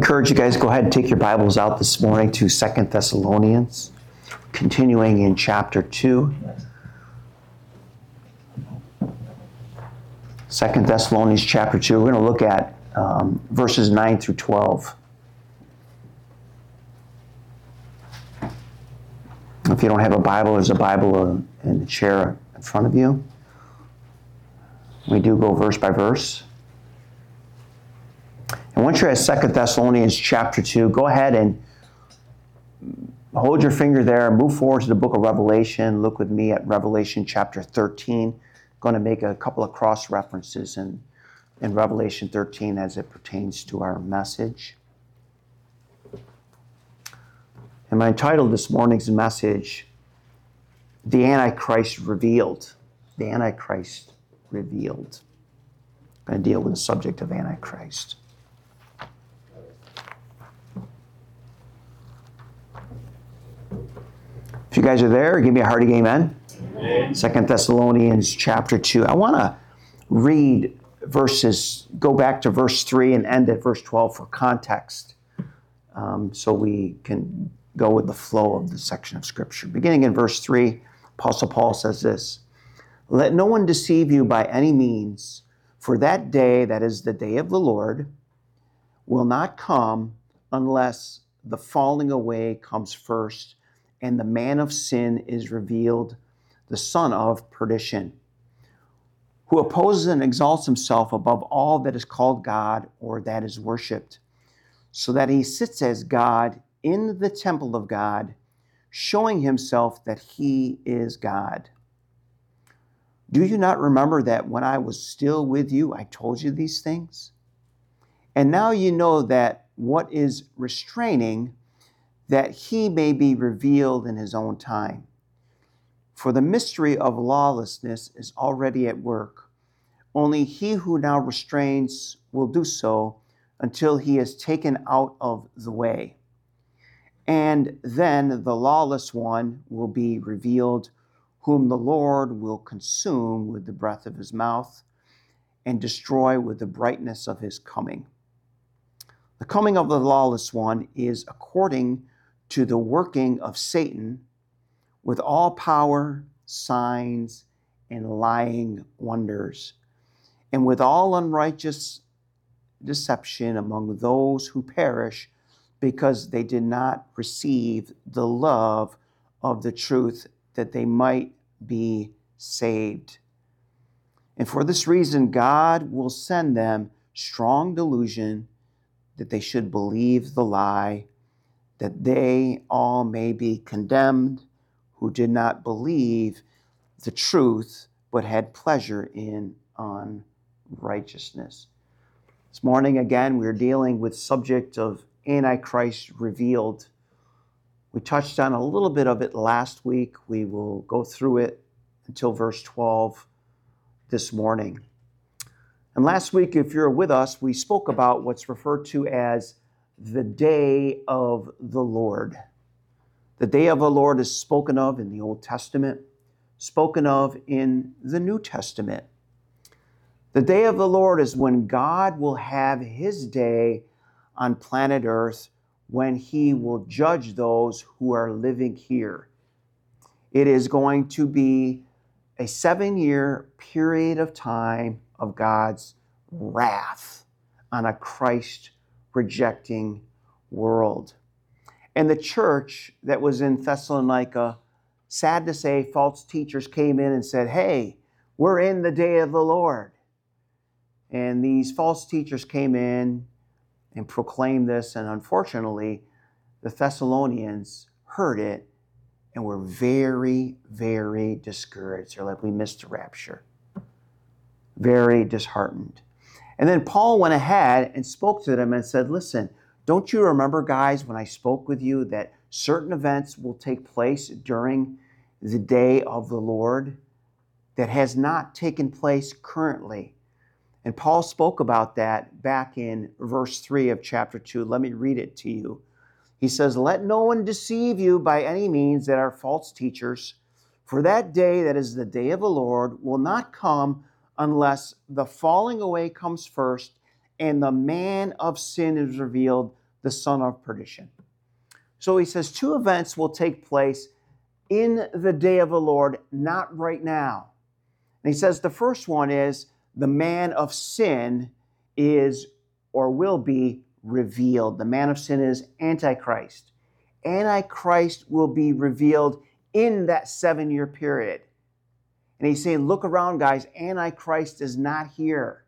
encourage you guys, go ahead and take your Bibles out this morning to 2 Thessalonians, continuing in chapter 2. 2 Thessalonians chapter 2, we're going to look at verses 9 through 12. If you don't have a Bible, there's a Bible in the chair in front of you. We do go verse by verse. And once you're at 2 Thessalonians chapter 2, go ahead and hold your finger there, move forward to the book of Revelation. Look with me at Revelation chapter 13. I'm going to make a couple of cross references in Revelation 13 as it pertains to our message. And my title this morning's message, The Antichrist Revealed. The Antichrist Revealed. I'm going to deal with the subject of Antichrist. If you guys are there, give me a hearty amen. Amen. 2 Thessalonians chapter 2. I want to read verses, go back to verse 3 and end at verse 12 for context, so we can go with the flow of the section of Scripture. Beginning in verse 3, Apostle Paul says this, "Let no one deceive you by any means, for that day, that is the day of the Lord, will not come unless the falling away comes first, and the man of sin is revealed, the son of perdition, who opposes and exalts himself above all that is called God or that is worshipped, so that he sits as God in the temple of God, showing himself that he is God. Do you not remember that when I was still with you, I told you these things? And now you know that what is restraining, that he may be revealed in his own time. For the mystery of lawlessness is already at work. Only he who now restrains will do so until he is taken out of the way. And then the lawless one will be revealed, whom the Lord will consume with the breath of his mouth and destroy with the brightness of his coming. The coming of the lawless one is according to the working of Satan with all power, signs, and lying wonders, and with all unrighteous deception among those who perish, because they did not receive the love of the truth, that they might be saved. And for this reason, God will send them strong delusion, that they should believe the lie, that they all may be condemned who did not believe the truth, but had pleasure in unrighteousness." This morning, again, we're dealing with subject of Antichrist revealed. We touched on a little bit of it last week. We will go through it until verse 12 this morning. And last week, if you're with us, we spoke about what's referred to as the day of the Lord. The day of the Lord is spoken of in the Old Testament, spoken of in the New Testament. The day of the Lord is when God will have his day on planet Earth, when he will judge those who are living here. It is going to be a 7-year period of time of God's wrath on a Christ-rejecting world. And the church that was in Thessalonica, sad to say, false teachers came in and said, "Hey, we're in the day of the Lord." And these false teachers came in and proclaimed this, and unfortunately, the Thessalonians heard it and were very, very discouraged. They're like, we missed the rapture. Very disheartened. And then Paul went ahead and spoke to them and said, "Listen, don't you remember, guys, when I spoke with you that certain events will take place during the day of the Lord that has not taken place currently?" And Paul spoke about that back in verse 3 of chapter 2. Let me read it to you. He says, "Let no one deceive you by any means that are false teachers, for that day, that is the day of the Lord, will not come unless the falling away comes first, and the man of sin is revealed, the son of perdition. So he says two events will take place in the day of the Lord, not right now. And he says the first one is the man of sin is or will be revealed. The man of sin is Antichrist. Antichrist will be revealed in that 7-year period. And he's saying, look around, guys, Antichrist is not here.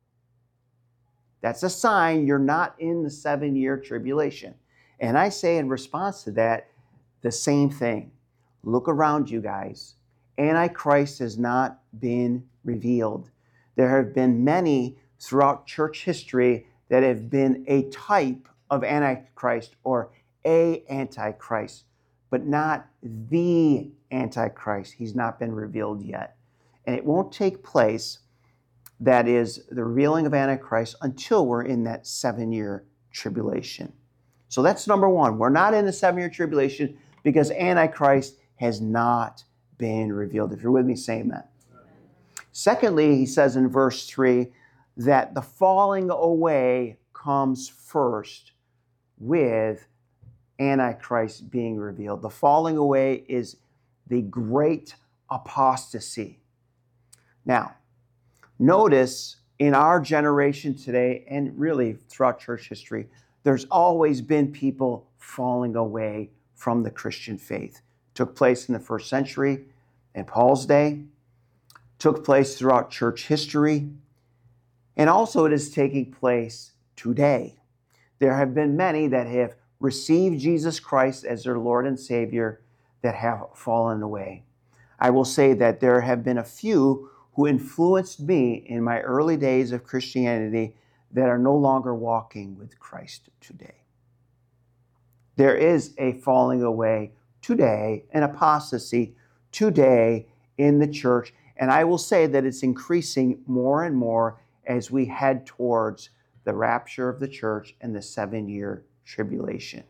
That's a sign you're not in the 7-year tribulation. And I say in response to that, the same thing. Look around you guys. Antichrist has not been revealed. There have been many throughout church history that have been a type of Antichrist or a Antichrist, but not the Antichrist. He's not been revealed yet. And it won't take place, that is, the revealing of Antichrist, until we're in that 7-year tribulation. So that's number one. We're not in the 7-year tribulation because Antichrist has not been revealed. If you're with me, say amen. Secondly, he says in verse 3 that the falling away comes first with Antichrist being revealed. The falling away is the great apostasy. Now, notice in our generation today, and really throughout church history, there's always been people falling away from the Christian faith. It took place in the first century, in Paul's day, took place throughout church history, and also it is taking place today. There have been many that have received Jesus Christ as their Lord and Savior that have fallen away. I will say that there have been a few who influenced me in my early days of Christianity that are no longer walking with Christ today. There is a falling away today, an apostasy today in the church, and I will say that it's increasing more and more as we head towards the rapture of the church and the 7-year tribulation.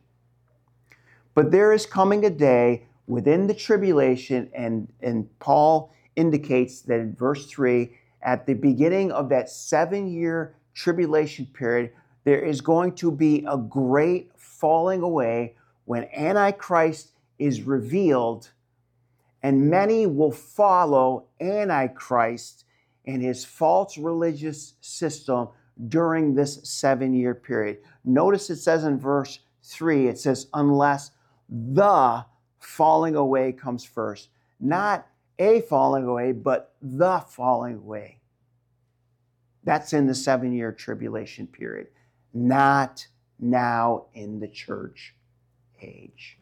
But there is coming a day within the tribulation, and Paul indicates that in verse 3, at the beginning of that 7-year tribulation period, there is going to be a great falling away when Antichrist is revealed, and many will follow Antichrist and his false religious system during this 7-year period. Notice it says in verse 3, it says, unless the falling away comes first. Not a falling away, but the falling away. That's in the 7-year tribulation period, not now in the church age.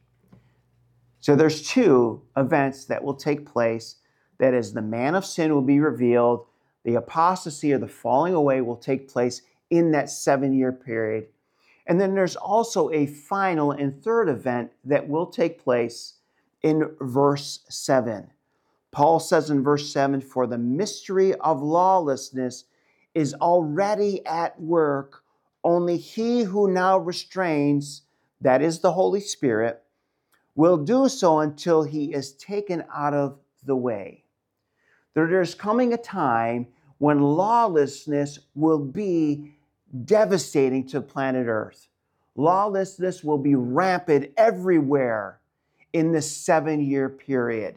So there's two events that will take place. That is, the man of sin will be revealed. The apostasy or the falling away will take place in that 7-year period. And then there's also a final and third event that will take place in verse 7. Paul says in verse 7, for the mystery of lawlessness is already at work. Only he who now restrains, that is the Holy Spirit, will do so until he is taken out of the way. There's coming a time when lawlessness will be devastating to planet Earth. Lawlessness will be rampant everywhere in this 7-year period.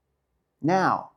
Now,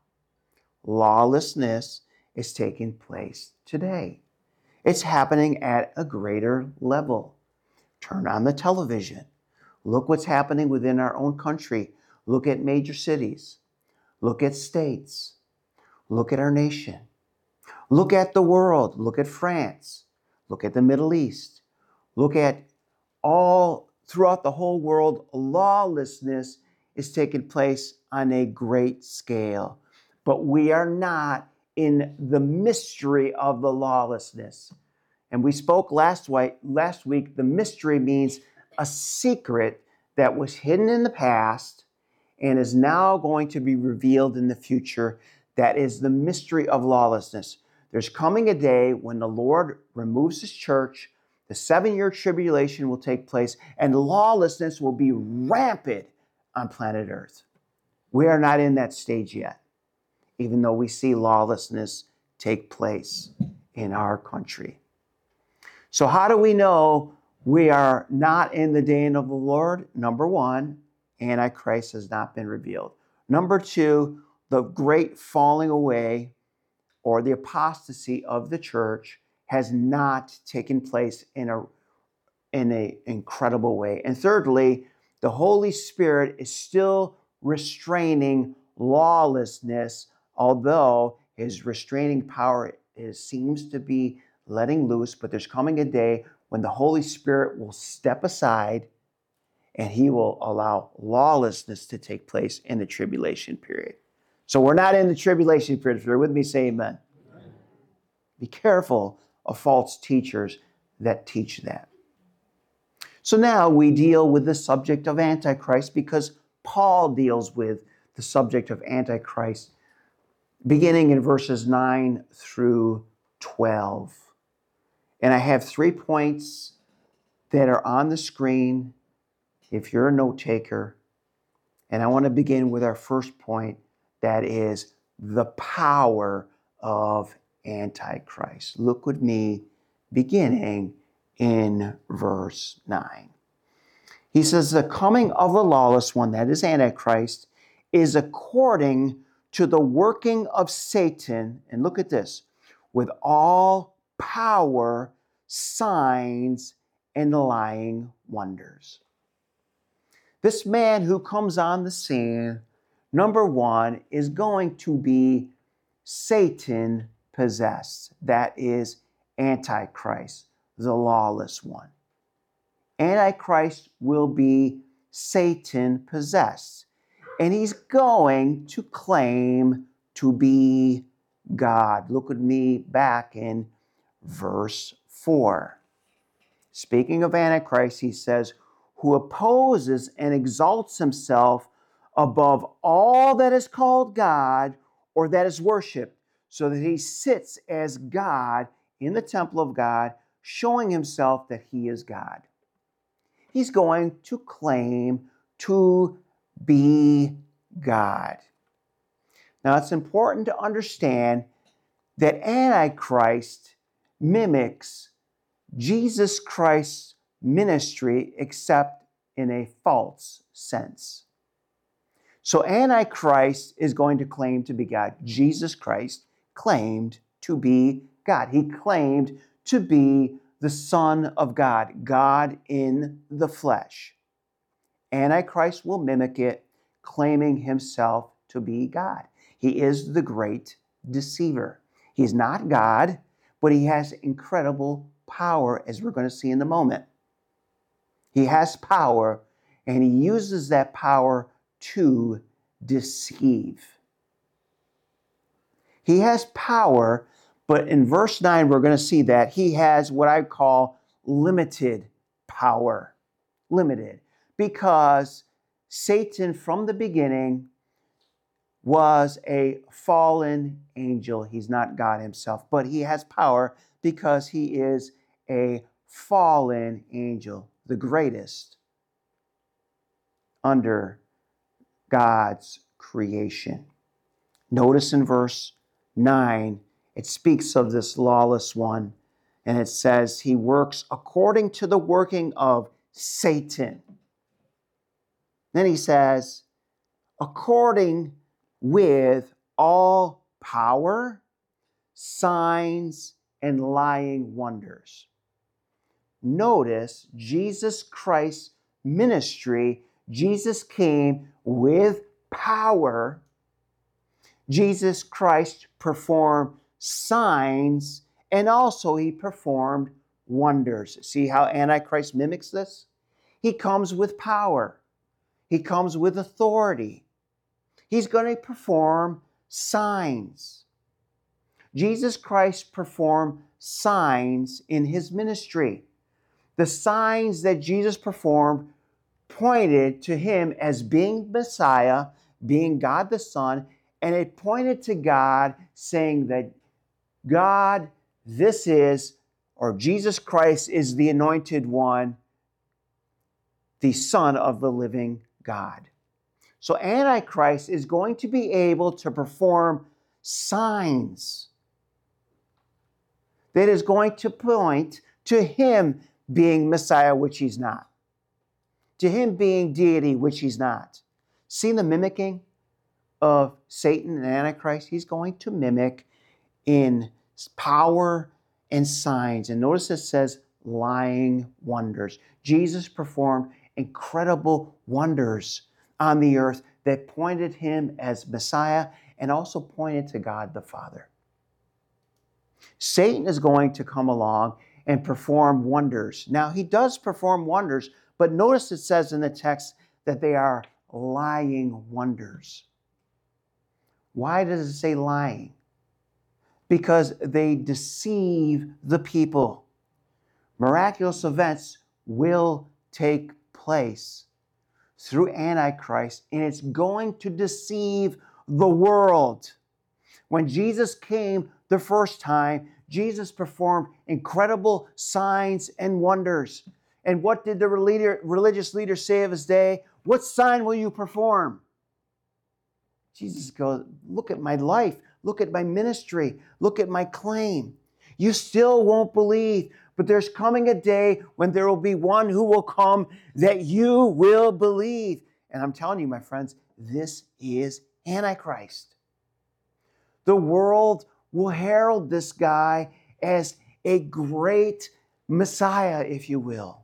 lawlessness is taking place today. It's happening at a greater level. Turn on the television. Look what's happening within our own country. Look at major cities. Look at states. Look at our nation. Look at the world. Look at France. Look at the Middle East. Look at all throughout the whole world. Lawlessness is taking place on a great scale. But we are not in the mystery of the lawlessness. And we spoke last week, the mystery means a secret that was hidden in the past and is now going to be revealed in the future. That is the mystery of lawlessness. There's coming a day when the Lord removes his church, the 7-year tribulation will take place, and lawlessness will be rampant on planet Earth. We are not in that stage yet, even though we see lawlessness take place in our country. So how do we know We are not in the day of the Lord. Number one, Antichrist has not been revealed. Number two, the great falling away or the apostasy of the church has not taken place in an incredible way. And thirdly, the Holy Spirit is still restraining lawlessness, although his restraining power seems to be letting loose, but there's coming a day when the Holy Spirit will step aside and he will allow lawlessness to take place in the tribulation period. So we're not in the tribulation period. If you're with me, say amen. Amen. Be careful of false teachers that teach that. So now we deal with the subject of Antichrist because Paul deals with the subject of Antichrist beginning in verses 9 through 12. And I have 3 points that are on the screen if you're a note taker. And I want to begin with our first point, that is the power of Antichrist. Look with me beginning in verse 9. He says, the coming of the lawless one, that is Antichrist, is according to the working of Satan, and look at this, with all power, signs, and lying wonders. This man who comes on the scene, number one, is going to be Satan possessed. That is Antichrist, the lawless one. Antichrist will be Satan possessed. And he's going to claim to be God. Look at me back in verse 4. Speaking of Antichrist, he says, who opposes and exalts himself above all that is called God or that is worshipped, so that he sits as God in the temple of God, showing himself that he is God. He's going to claim to be God. Now, it's important to understand that Antichrist mimics Jesus Christ's ministry, except in a false sense. So Antichrist is going to claim to be God. Jesus Christ claimed to be God. He claimed to be the Son of God, God in the flesh. Antichrist will mimic it, claiming himself to be God. He is the great deceiver. He's not God, but he has incredible power, as we're going to see in a moment. He has power, and he uses that power to deceive. He has power, but in verse 9, we're going to see that he has what I call limited power. Limited. Because Satan, from the beginning, was a fallen angel. He's not God himself, but he has power because he is a fallen angel, the greatest under God's creation. Notice in verse 9, it speaks of this lawless one, and it says he works according to the working of Satan. Then he says, according with all power, signs, and lying wonders. Notice Jesus Christ's ministry. Jesus came with power. Jesus Christ performed signs, and also he performed wonders. See how Antichrist mimics this? He comes with power. He comes with authority. He's going to perform signs. Jesus Christ performed signs in his ministry. The signs that Jesus performed pointed to him as being Messiah, being God the Son, and it pointed to God, saying that God, this is, or Jesus Christ is the anointed one, the Son of the living God. So Antichrist is going to be able to perform signs that is going to point to him being Messiah, which he's not. To him being deity, which he's not. See the mimicking of Satan and Antichrist? He's going to mimic in power and signs. And notice it says lying wonders. Jesus performed incredible wonders on the earth that pointed him as Messiah and also pointed to God the Father. Satan is going to come along and perform wonders. Now, he does perform wonders, but notice it says in the text that they are lying wonders. Why does it say lying? Because they deceive the people. Miraculous events will take place through Antichrist, and it's going to deceive the world. When Jesus came the first time, Jesus performed incredible signs and wonders. And what did the religious leaders say of his day? What sign will you perform? Jesus goes, look at my life. Look at my ministry. Look at my claim. You still won't believe, but there's coming a day when there will be one who will come that you will believe. And I'm telling you, my friends, this is Antichrist. The world will herald this guy as a great Messiah, if you will.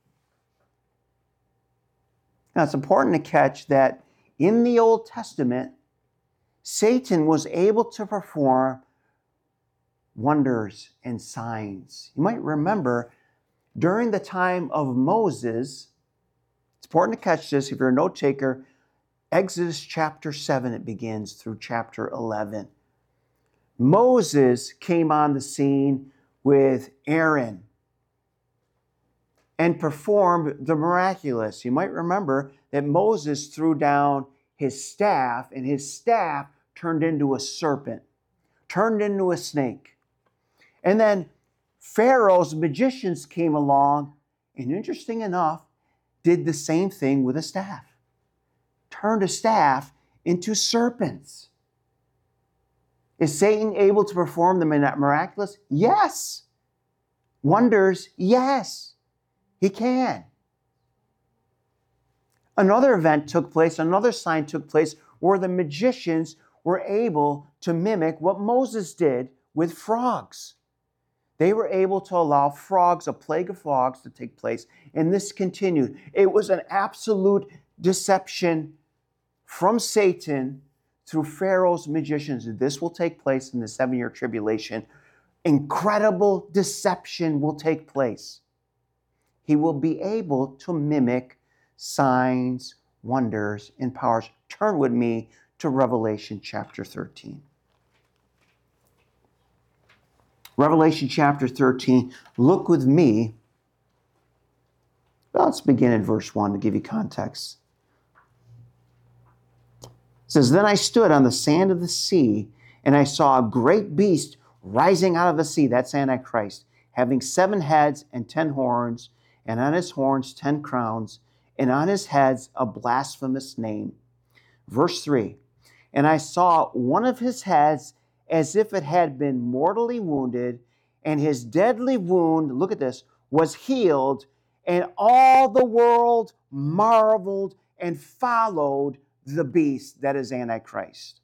Now, it's important to catch that in the Old Testament, Satan was able to perform wonders and signs. You might remember during the time of Moses, it's important to catch this if you're a note taker, Exodus chapter 7, it begins through chapter 11. Moses came on the scene with Aaron and performed the miraculous. You might remember that Moses threw down his staff, and his staff turned into a serpent, turned into a snake. And then Pharaoh's magicians came along, and interesting enough, did the same thing with a staff. Turned a staff into serpents. Is Satan able to perform the miraculous? Yes. Wonders? Yes. He can. Another event took place, another sign took place where the magicians were able to mimic what Moses did with frogs. They were able to allow frogs, a plague of frogs, to take place, and this continued. It was an absolute deception from Satan through Pharaoh's magicians. This will take place in the 7-year tribulation. Incredible deception will take place. He will be able to mimic signs, wonders, and powers. Turn with me to Revelation chapter 13. Revelation chapter 13. Look with me. Well, let's begin in verse 1 to give you context. It says, Then I stood on the sand of the sea, and I saw a great beast rising out of the sea. That's Antichrist, having 7 heads and 10 horns, and on his horns 10 crowns, and on his heads a blasphemous name. Verse 3, And I saw one of his heads as if it had been mortally wounded, and his deadly wound, look at this, was healed, and all the world marveled and followed the beast, that is Antichrist.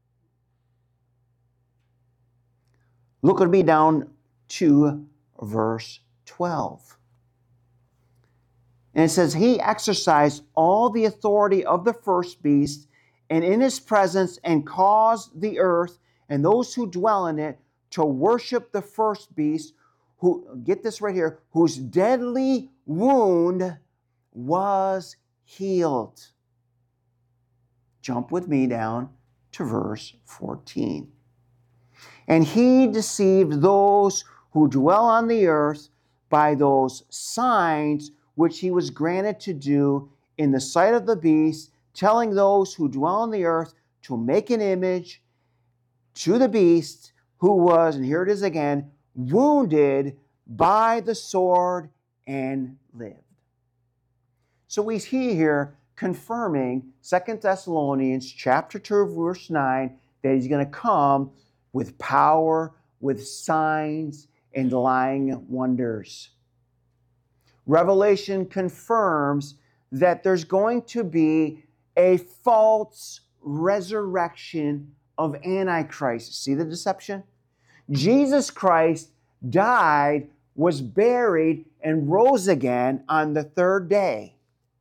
Look with me down to verse 12. And it says, He exercised all the authority of the first beast, and in his presence, and caused the earth and those who dwell in it to worship the first beast, who, get this right here, whose deadly wound was healed. Jump with me down to verse 14. And he deceived those who dwell on the earth by those signs which he was granted to do in the sight of the beast, telling those who dwell on the earth to make an image to the beast, who was, and here it is again, wounded by the sword and lived. So we see here confirming 2 Thessalonians chapter 2, verse 9, that he's going to come with power, with signs, and lying wonders. Revelation confirms that there's going to be a false resurrection of Antichrist. See the deception? Jesus Christ died, was buried, and rose again on the third day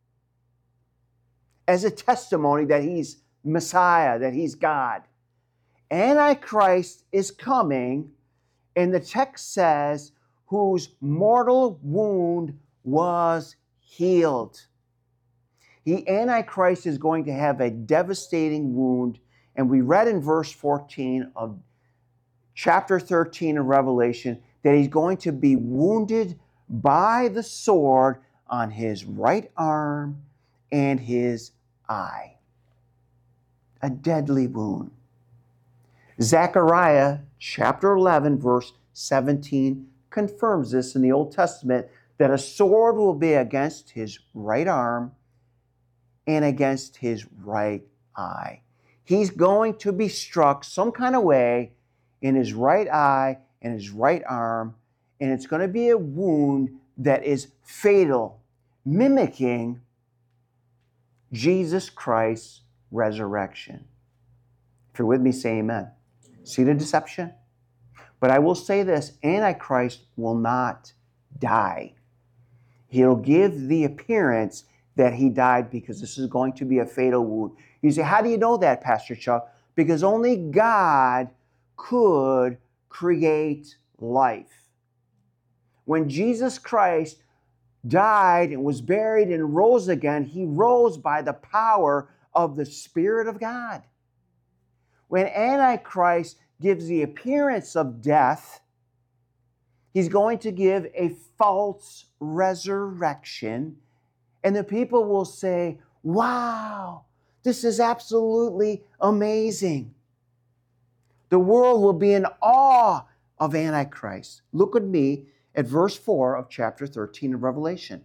as a testimony that he's Messiah, that he's God. Antichrist is coming, and the text says, whose mortal wound was healed. The Antichrist is going to have a devastating wound, and we read in verse 14 of chapter 13 of Revelation that he's going to be wounded by the sword on his right arm and his eye. A deadly wound. Zechariah chapter 11 verse 17 confirms this in the Old Testament, that a sword will be against his right arm and against his right eye. He's going to be struck some kind of way in his right eye and his right arm, and it's going to be a wound that is fatal, mimicking Jesus Christ's resurrection. If you're with me, say amen. See the deception? But I will say this, Antichrist will not die. He'll give the appearance that he died, because this is going to be a fatal wound. You say, how do you know that, Pastor Chuck? Because only God could create life. When Jesus Christ died and was buried and rose again, he rose by the power of the Spirit of God. When Antichrist gives the appearance of death, he's going to give a false resurrection, and the people will say, wow, this is absolutely amazing. The world will be in awe of Antichrist. Look at me at verse 4 of chapter 13 of Revelation.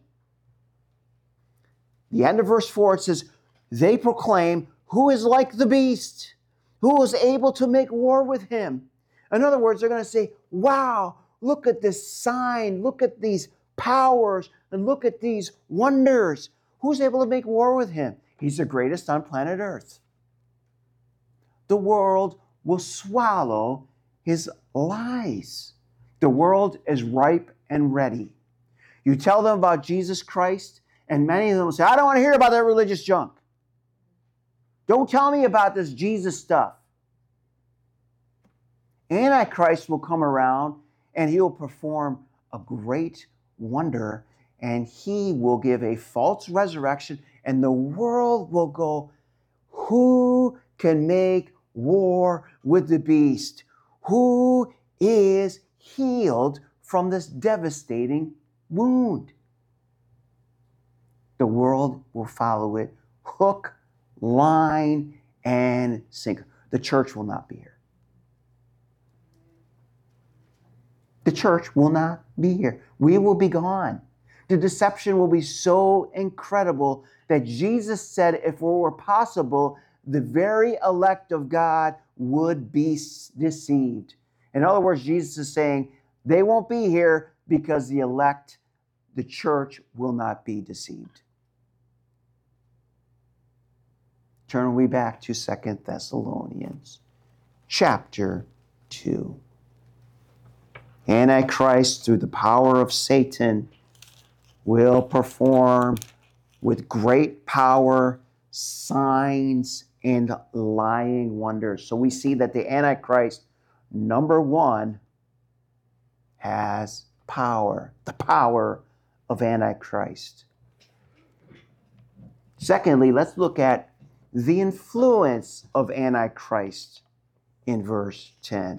The end of verse 4, it says, they proclaim, who is like the beast? Who is able to make war with him? In other words, they're going to say, wow, look at this sign, look at these powers, and look at these wonders. Who's able to make war with him? He's the greatest on planet Earth. The world will swallow his lies. The world is ripe and ready. You tell them about Jesus Christ, and many of them will say, I don't want to hear about that religious junk. Don't tell me about this Jesus stuff. Antichrist will come around, and he will perform a great wonder, and he will give a false resurrection, and the world will go, who can make war with the beast? Who is healed from this devastating wound? The world will follow it, hook, line, and sinker. The church will not be here. The church will not be here. We will be gone. The deception will be so incredible that Jesus said if it were possible, the very elect of God would be deceived. In other words, Jesus is saying they won't be here because the elect, the church, will not be deceived. Turn we back to 2 Thessalonians chapter 2. Antichrist, through the power of Satan, will perform with great power signs and lying wonders. So we see that the Antichrist, number one, has power, the power of Antichrist. Secondly, let's look at the influence of Antichrist in verse 10.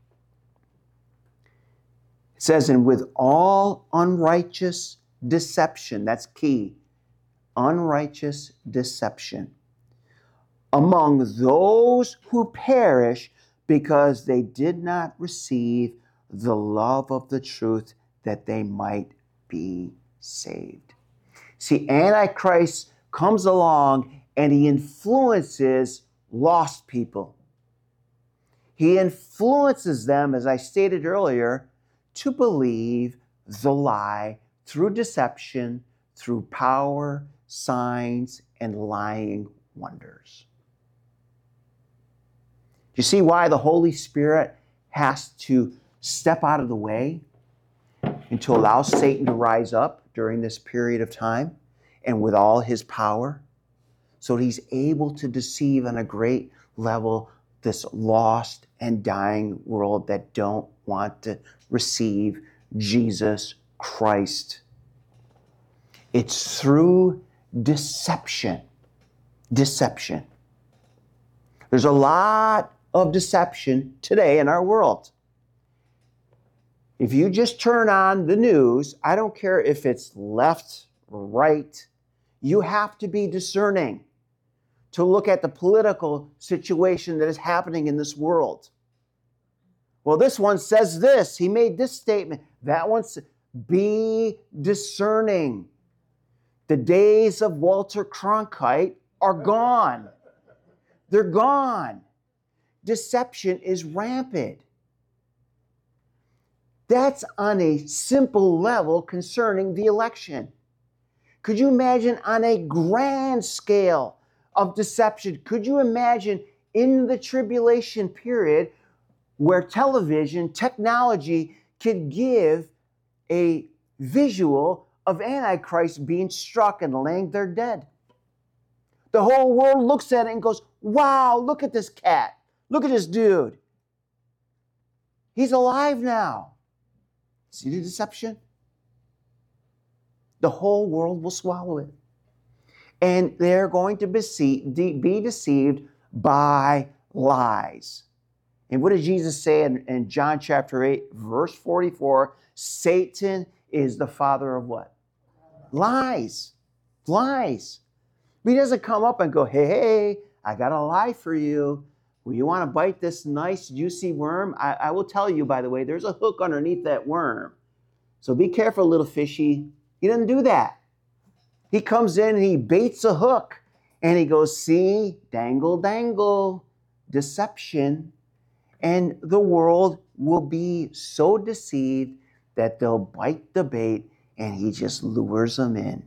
It says, and with all unrighteous deception, that's key, unrighteous deception, among those who perish because they did not receive the love of the truth that they might be saved. See, Antichrist comes along and he influences lost people. He influences them, as I stated earlier, to believe the lie through deception, through power, signs, and lying wonders. You see why the Holy Spirit has to step out of the way and to allow Satan to rise up during this period of time and with all his power, so he's able to deceive on a great level this lost and dying world that don't want to receive Jesus Christ. It's through deception. Deception. There's a lot of deception today in our world. If you just turn on the news, I don't care if it's left or right, you have to be discerning to look at the political situation that is happening in this world. Well, this one says this. He made this statement. That one says, be discerning. The days of Walter Cronkite are gone. They're gone. Deception is rampant. That's on a simple level concerning the election. Could you imagine on a grand scale of deception? Could you imagine in the tribulation period where television, technology could give a visual of Antichrist being struck and laying there dead? The whole world looks at it and goes, wow, look at this cat. Look at this dude. He's alive now. See the deception? The whole world will swallow it. And they're going to be deceived by lies. And what did Jesus say in John chapter 8, verse 44? Satan is the father of what? Lies. Lies. He doesn't come up and go, hey, I got a lie for you. Well, you want to bite this nice, juicy worm? I will tell you, by the way, there's a hook underneath that worm. So be careful, little fishy. He doesn't do that. He comes in and he baits a hook. And he goes, see, dangle, dangle, deception. And the world will be so deceived that they'll bite the bait and he just lures them in.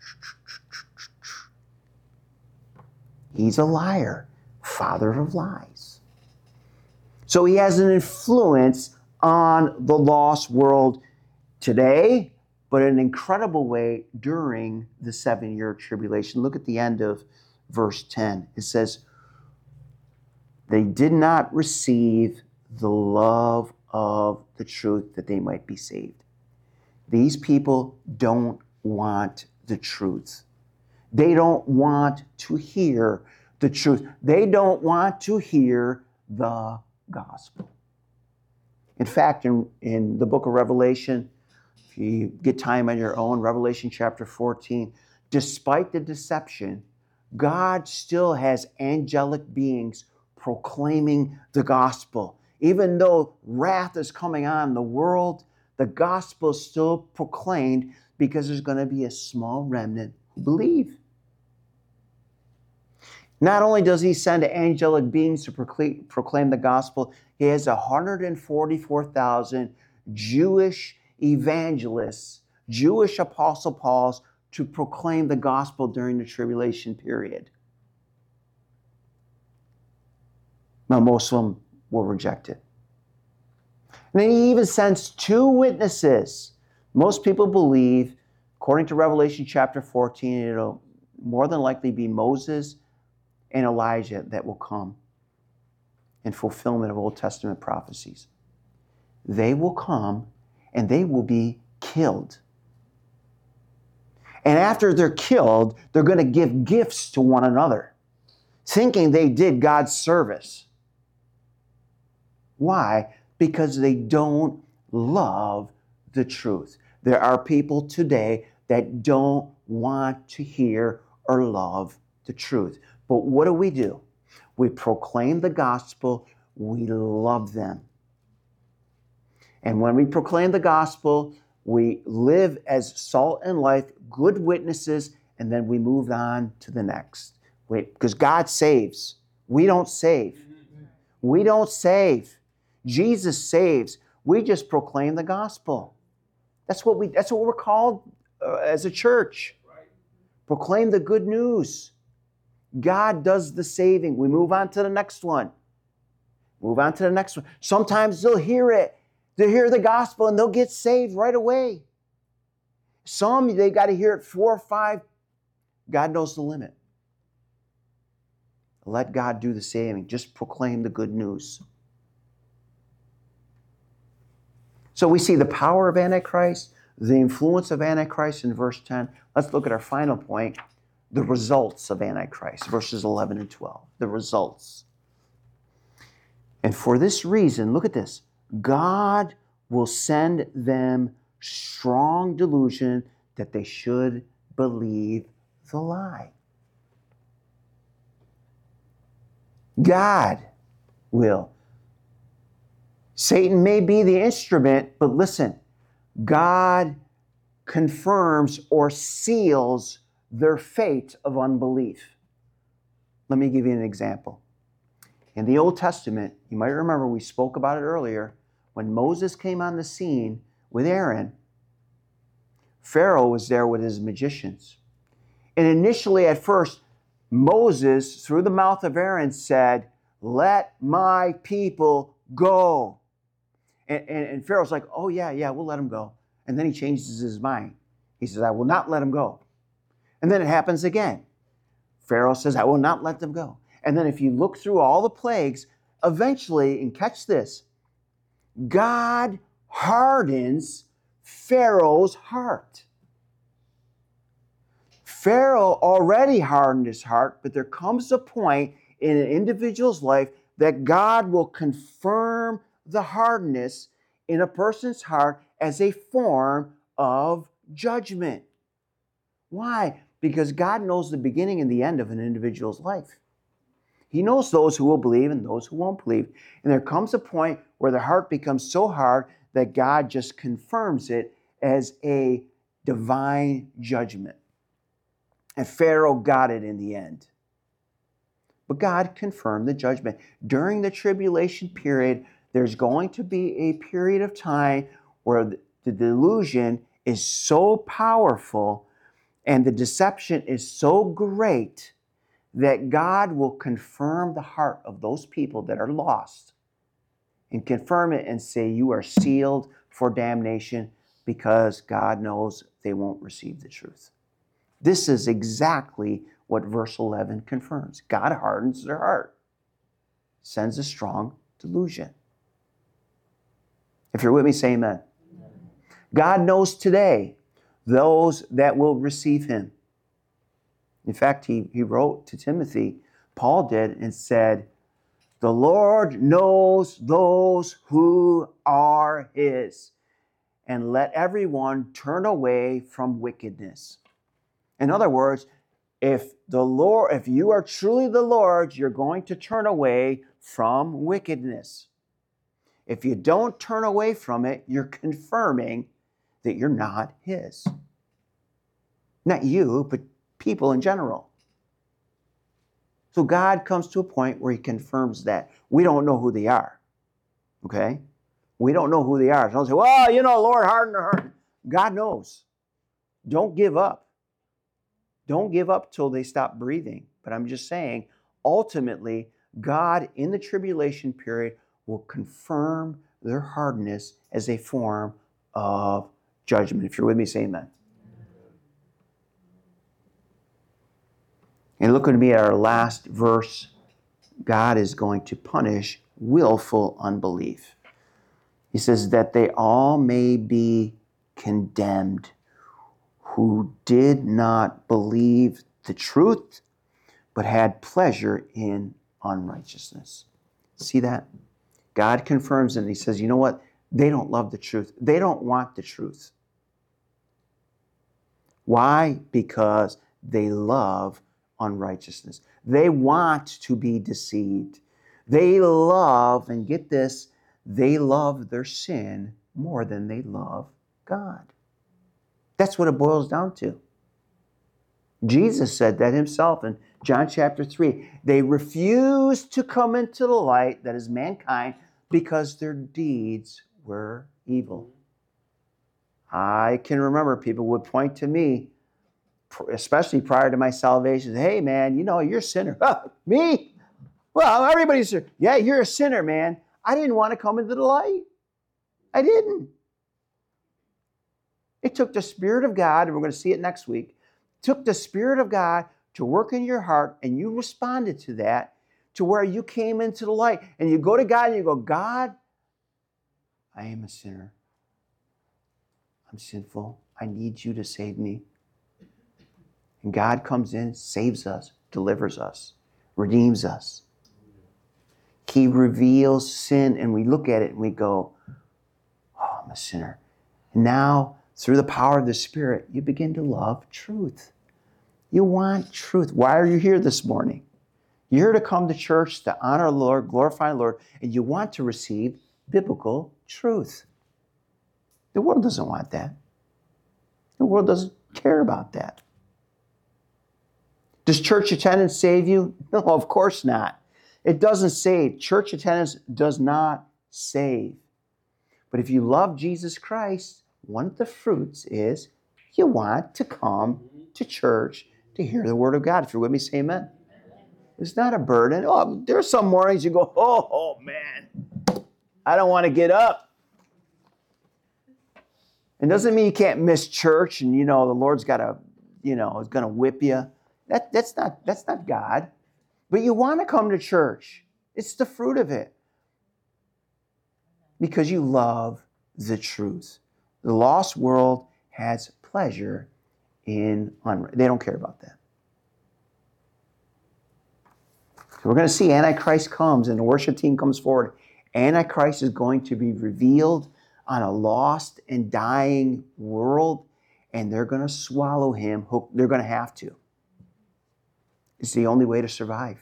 He's a liar, father of lies. So he has an influence on the lost world today, but in an incredible way during the 7-year tribulation. Look at the end of verse 10. It says, they did not receive the love of the truth that they might be saved. These people don't want the truth. They don't want to hear the truth. They don't want to hear the gospel. In fact, in the book of Revelation, if you get time on your own, Revelation chapter 14, despite the deception, God still has angelic beings proclaiming the gospel. Even though wrath is coming on the world, the gospel is still proclaimed because there's going to be a small remnant who believe. Not only does he send angelic beings to proclaim the gospel, he has 144,000 Jewish evangelists, Jewish apostle Pauls, to proclaim the gospel during the tribulation period. Now, most of them will reject it. And then he even sends 2 witnesses. Most people believe, according to Revelation chapter 14, it'll more than likely be Moses and Elijah that will come in fulfillment of Old Testament prophecies. They will come and they will be killed. And after they're killed, they're going to give gifts to one another, thinking they did God's service. Why? Because they don't love the truth. There are people today that don't want to hear or love the truth. But what do? We proclaim the gospel. We love them. And when we proclaim the gospel, we live as salt and light, good witnesses, and then we move on to the next. Because God saves. We don't save. We don't save. Jesus saves. We just proclaim the gospel. That's what we're called as a church. Proclaim the good news. God does the saving. We move on to the next one. Sometimes they'll hear it. They'll hear the gospel and they'll get saved right away. Some, they got to hear it 4 or 5. God knows the limit. Let God do the saving. Just proclaim the good news. So we see the power of Antichrist, the influence of Antichrist in verse 10. Let's look at our final point, the results of Antichrist, verses 11 and 12. The results. And for this reason, look at this. God will send them strong delusion that they should believe the lie. God will. Satan may be the instrument, but listen, God confirms or seals their fate of unbelief. Let me give you an example. In the Old Testament, you might remember we spoke about it earlier, when Moses came on the scene with Aaron, Pharaoh was there with his magicians. And initially, at first, Moses, through the mouth of Aaron, said, "Let my people go." And Pharaoh's like, "Oh, yeah, we'll let him go." And then he changes his mind. He says, "I will not let him go." And then it happens again. Pharaoh says, "I will not let them go." And then if you look through all the plagues, eventually, and catch this, God hardens Pharaoh's heart. Pharaoh already hardened his heart, but there comes a point in an individual's life that God will confirm the hardness in a person's heart as a form of judgment. Why? Because God knows the beginning and the end of an individual's life. He knows those who will believe and those who won't believe. And there comes a point where the heart becomes so hard that God just confirms it as a divine judgment. And Pharaoh got it in the end. But God confirmed the judgment. During the tribulation period, there's going to be a period of time where the delusion is so powerful and the deception is so great that God will confirm the heart of those people that are lost and confirm it and say, "You are sealed for damnation," because God knows they won't receive the truth. This is exactly what verse 11 confirms. God hardens their heart, sends a strong delusion. If you're with me, say amen. God knows today those that will receive him. In fact, he wrote to Timothy, Paul did, and said, "The Lord knows those who are his, and let everyone turn away from wickedness." In other words, if you are truly the Lord's, you're going to turn away from wickedness. If you don't turn away from it, you're confirming that you're not his. Not you, but people in general. So God comes to a point where he confirms that. We don't know who they are. Okay? We don't know who they are. So don't say, "Well, Lord hardened their heart." God knows. Don't give up. Don't give up till they stop breathing. But I'm just saying, ultimately, God in the tribulation period will confirm their hardness as a form of judgment. If you're with me, say amen. And look at me at our last verse. God is going to punish willful unbelief. He says that they all may be condemned who did not believe the truth, but had pleasure in unrighteousness. See that? God confirms it and he says, you know what? They don't love the truth. They don't want the truth. Why? Because they love unrighteousness. They want to be deceived. They love, and get this, they love their sin more than they love God. That's what it boils down to. Jesus said that himself in John chapter 3. They refuse to come into the light, that is mankind, because their deeds were evil. I can remember people would point to me, especially prior to my salvation. Hey, man, you're a sinner. Me? Well, everybody's a sinner. Yeah, you're a sinner, man. I didn't want to come into the light. I didn't. It took the Spirit of God, and we're going to see it next week, took the Spirit of God to work in your heart, and you responded to that, to where you came into the light. And you go to God and you go, God, I am a sinner. I'm sinful. I need you to save me. And God comes in, saves us, delivers us, redeems us. He reveals sin, and we look at it and we go, oh, I'm a sinner. And now, through the power of the Spirit, you begin to love truth. You want truth. Why are you here this morning? You're here to come to church to honor the Lord, glorify the Lord, and you want to receive biblical truth. The world doesn't want that. The world doesn't care about that. Does church attendance save you? No, of course not. It doesn't save. Church attendance does not save. But if you love Jesus Christ, one of the fruits is you want to come to church to hear the Word of God. If you're with me, say amen. It's not a burden. Oh, there's some mornings you go, oh man, I don't want to get up. It doesn't mean you can't miss church and, the Lord's got to, is going to whip you. That's not God. But you want to come to church. It's the fruit of it. Because you love the truth. The lost world has pleasure in unrighteousness. They don't care about that. So we're going to see Antichrist comes and the worship team comes forward. Antichrist is going to be revealed on a lost and dying world, and they're going to swallow him. They're going to have to. It's the only way to survive.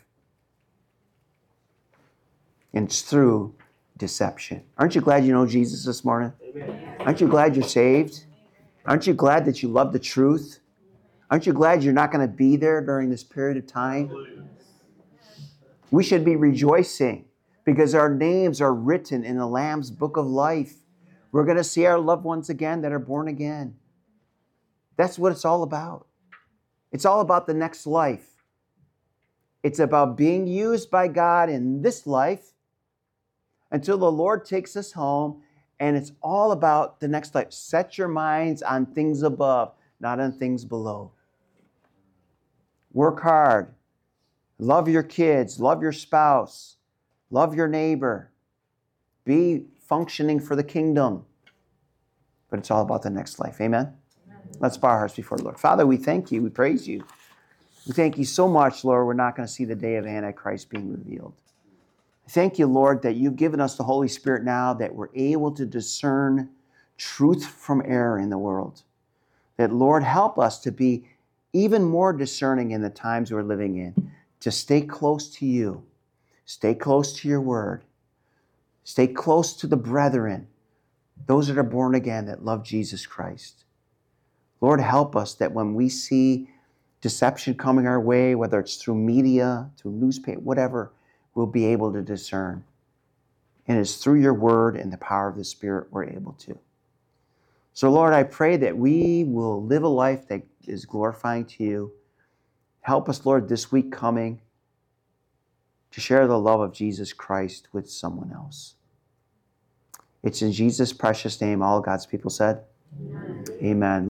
And it's through deception. Aren't you glad you know Jesus this morning? Amen. Aren't you glad you're saved? Aren't you glad that you love the truth? Aren't you glad you're not going to be there during this period of time? We should be rejoicing because our names are written in the Lamb's book of life. We're going to see our loved ones again that are born again. That's what it's all about. It's all about the next life. It's about being used by God in this life until the Lord takes us home, and it's all about the next life. Set your minds on things above, not on things below. Work hard. Love your kids. Love your spouse. Love your neighbor. Be functioning for the kingdom. But it's all about the next life. Amen? Amen. Let's bow our hearts before the Lord. Father, we thank you. We praise you. We thank you so much, Lord, we're not going to see the day of Antichrist being revealed. Thank you, Lord, that you've given us the Holy Spirit now that we're able to discern truth from error in the world. That, Lord, help us to be even more discerning in the times we're living in, to stay close to you, stay close to your word, stay close to the brethren, those that are born again that love Jesus Christ. Lord, help us that when we see deception coming our way, whether it's through media, through newspaper, whatever, we'll be able to discern. And it's through your word and the power of the Spirit we're able to. So, Lord, I pray that we will live a life that is glorifying to you. Help us, Lord, this week coming to share the love of Jesus Christ with someone else. It's in Jesus' precious name all God's people said, amen. Amen.